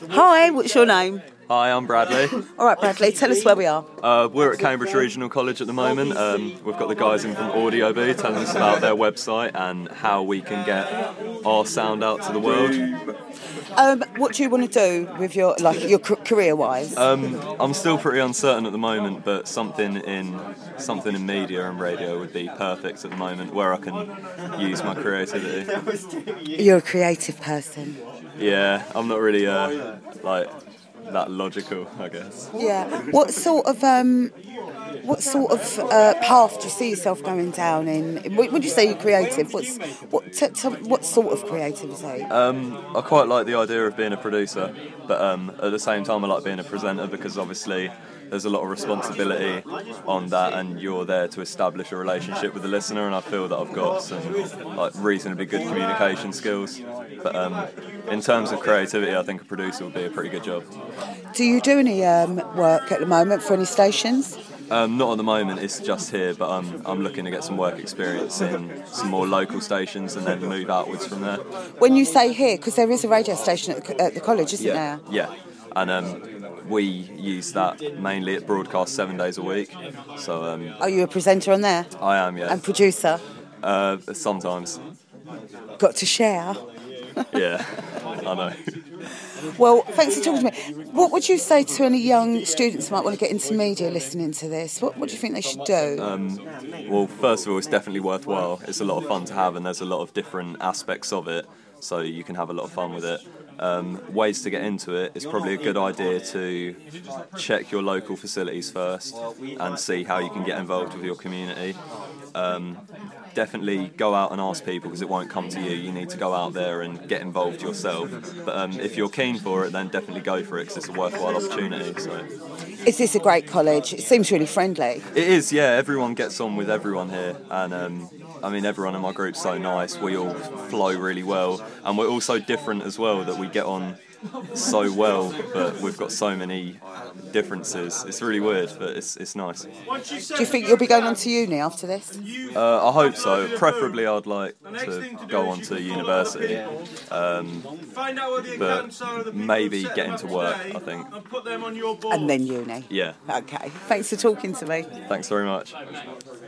Hi, what's your name? Hi, I'm Bradley. All right, Bradley, tell us where we are. We're at Cambridge Regional College at the moment. We've got the guys in from Audioboo telling us about their website and how we can get our sound out to the world. What do you want to do with your career-wise? I'm still pretty uncertain at the moment, but something in media and radio would be perfect at the moment, where I can use my creativity. You're a creative person. Yeah, I'm not really that logical, I guess. Yeah. What sort of path do you see yourself going down in? When you say you're creative, what sort of creativity? I quite like the idea of being a producer, but at the same time I like being a presenter, because obviously there's a lot of responsibility on that, and you're there to establish a relationship with the listener, and I feel that I've got some reasonably good communication skills. But in terms of creativity, I think a producer would be a pretty good job. Do you do any work at the moment for any stations? Not at the moment, it's just here, but I'm looking to get some work experience in some more local stations and then move outwards from there. When you say here, because there is a radio station at the college, isn't there? Yeah, and we use that mainly at broadcast 7 days a week. So, are you a presenter on there? I am, yeah. And producer? Sometimes. Got to share? Yeah, I know. Well, thanks for talking to me. What would you say to any young students who might want to get into media listening to this? What do you think they should do? Well, first of all, it's definitely worthwhile. It's a lot of fun to have, and there's a lot of different aspects of it, so you can have a lot of fun with it. Ways to get into it, it's probably a good idea to check your local facilities first and see how you can get involved with your community. Definitely go out and ask people, because it won't come to you. You need to go out there and get involved yourself. But if you're keen for it, then definitely go for it, because it's a worthwhile opportunity. So, is this a great college? It seems really friendly. It is, yeah. Everyone gets on with everyone here, and everyone in my group's so nice. We all flow really well, and we're all so different as well that we get on so well, but we've got so many differences. It's really weird, but it's nice. Do you think you'll be going on to uni after this? I hope so. Preferably I'd like to go on to university, but maybe get into work, I think. And then uni? Yeah. Okay, thanks for talking to me. Thanks very much.